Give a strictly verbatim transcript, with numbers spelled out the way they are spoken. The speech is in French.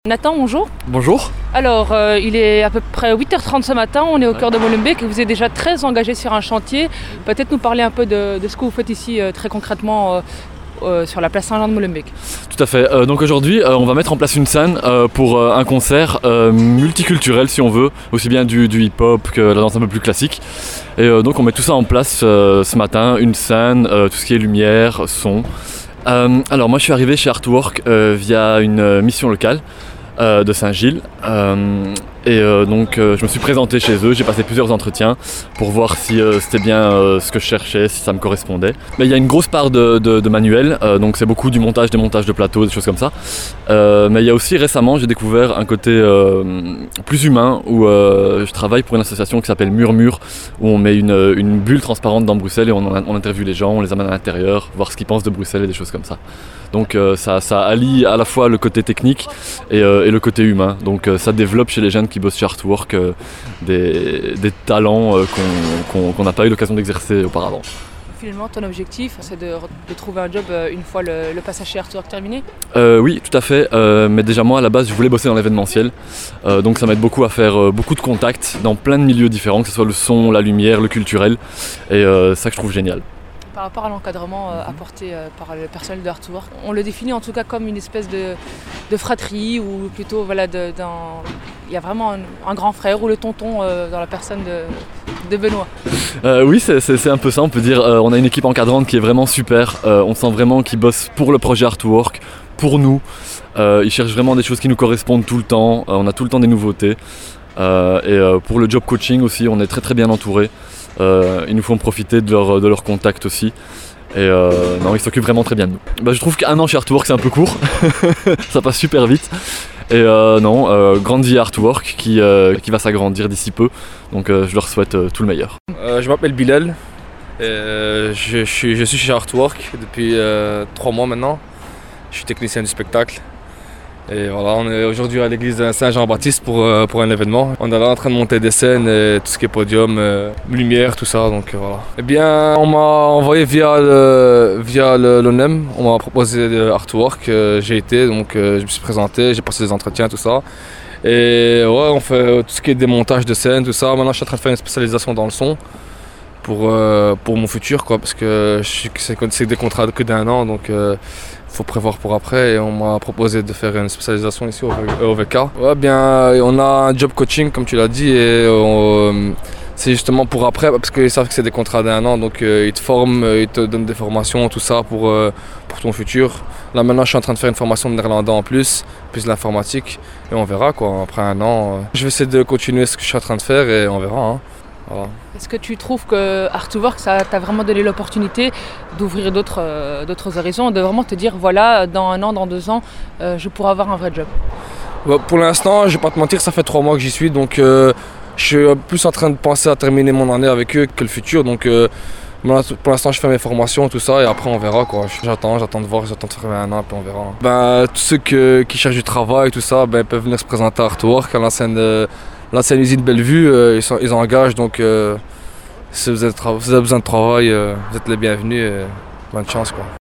Nathan, bonjour. Bonjour. Alors, euh, il est à peu près huit heures trente ce matin, on est au cœur de Molenbeek et vous êtes déjà très engagé sur un chantier. Peut-être nous parler un peu de, de ce que vous faites ici euh, très concrètement euh, euh, sur la place Saint-Jean de Molenbeek. Tout à fait. Euh, donc aujourd'hui, euh, on va mettre en place une scène euh, pour euh, un concert euh, multiculturel, si on veut, aussi bien du, du hip-hop que la danse un peu plus classique. Et euh, donc on met tout ça en place euh, ce matin, une scène, euh, tout ce qui est lumière, son. Euh, alors moi je suis arrivé chez Artwork euh, via une euh, mission locale euh, de Saint-Gilles euh, et euh, donc euh, je me suis présenté chez eux, j'ai passé plusieurs entretiens pour voir si euh, c'était bien euh, ce que je cherchais, si ça me correspondait. Mais il y a une grosse part de, de, de manuel, euh, donc c'est beaucoup du montage, des montages de plateaux, des choses comme ça. Euh, mais il y a aussi récemment j'ai découvert un côté euh, plus humain où euh, je travaille pour une association qui s'appelle Murmure, où on met une, une bulle transparente dans Bruxelles et on, on interviewe les gens, on les amène à l'intérieur, voir ce qu'ils pensent de Bruxelles et des choses comme ça. Donc euh, ça, ça allie à la fois le côté technique et, euh, et le côté humain. Donc euh, ça développe chez les jeunes qui bossent chez Artwork euh, des, des talents euh, qu'on qu'on, qu'on n'a pas eu l'occasion d'exercer auparavant. Finalement, ton objectif, c'est de, de trouver un job une fois le, le passage chez Artwork terminé ? euh, Oui, tout à fait. Euh, mais déjà moi, à la base, je voulais bosser dans l'événementiel. Euh, donc ça m'aide beaucoup à faire euh, beaucoup de contacts dans plein de milieux différents, que ce soit le son, la lumière, le culturel. Et euh, c'est ça que je trouve génial. Par rapport à l'encadrement euh, apporté euh, par le personnel de Artwork, on le définit en tout cas comme une espèce de, de fratrie ou plutôt voilà, de, d'un... il y a vraiment un, un grand frère ou le tonton euh, dans la personne de, de Benoît. Euh, oui, c'est, c'est, c'est un peu ça, on peut dire. Euh, on a une équipe encadrante qui est vraiment super. Euh, on sent vraiment qu'ils bossent pour le projet Artwork, pour nous. Euh, ils cherchent vraiment des choses qui nous correspondent tout le temps. Euh, on a tout le temps des nouveautés. Euh, et euh, pour le job coaching aussi, on est très très bien entouré. Euh, ils nous font profiter de leur, de leur contact aussi. Et euh, non, ils s'occupent vraiment très bien de nous. Bah, je trouve qu'un an chez Artwork c'est un peu court. Ça passe super vite. Et euh, non, euh, grande vie Artwork qui, euh, qui va s'agrandir d'ici peu. Donc euh, je leur souhaite euh, tout le meilleur. Euh, je m'appelle Bilal. Et, euh, je, je, suis, je suis chez Artwork depuis euh, trois mois maintenant. Je suis technicien du spectacle. Et voilà, on est aujourd'hui à l'église Saint-Jean-Baptiste pour, euh, pour un événement. On est là en train de monter des scènes, et tout ce qui est podium, euh, lumière, tout ça. Donc euh, voilà. Eh bien, on m'a envoyé via le, via le, l'O N E M, on m'a proposé de Artwork. Euh, j'ai été, donc euh, je me suis présenté, j'ai passé des entretiens, tout ça. Et ouais, on fait tout ce qui est démontage de scènes, tout ça. Maintenant, je suis en train de faire une spécialisation dans le son pour, euh, pour mon futur, quoi, parce que je, c'est, c'est des contrats que d'un an, donc il euh, faut prévoir pour après. Et on m'a proposé de faire une spécialisation ici au O V K. Ouais, bien, on a un job coaching, comme tu l'as dit, et on, c'est justement pour après, parce qu'ils savent que c'est des contrats d'un an, donc euh, ils te forment, ils te donnent des formations, tout ça pour, euh, pour ton futur. Là maintenant, je suis en train de faire une formation de néerlandais en plus, plus de l'informatique, et on verra quoi, après un an. Euh, je vais essayer de continuer ce que je suis en train de faire et on verra. Hein. Voilà. Est-ce que tu trouves que Artwork, ça t'a vraiment donné l'opportunité d'ouvrir d'autres, euh, d'autres horizons, de vraiment te dire, voilà, dans un an, dans deux ans, euh, je pourrais avoir un vrai job ? Bah, pour l'instant, je vais pas te mentir, ça fait trois mois que j'y suis, donc euh, je suis plus en train de penser à terminer mon année avec eux que le futur. Donc euh, pour l'instant, je fais mes formations, tout ça, et après on verra quoi. J'attends, j'attends de voir, j'attends de faire un an, puis on verra. Ben, tous ceux que, qui cherchent du travail, tout ça, ben, peuvent venir se présenter à Artwork, à l'ancienne, euh, l'ancienne usine Bellevue, euh, ils, sont, ils engagent, donc euh, si vous avez, si vous avez besoin de travail, euh, vous êtes les bienvenus, et bonne chance quoi.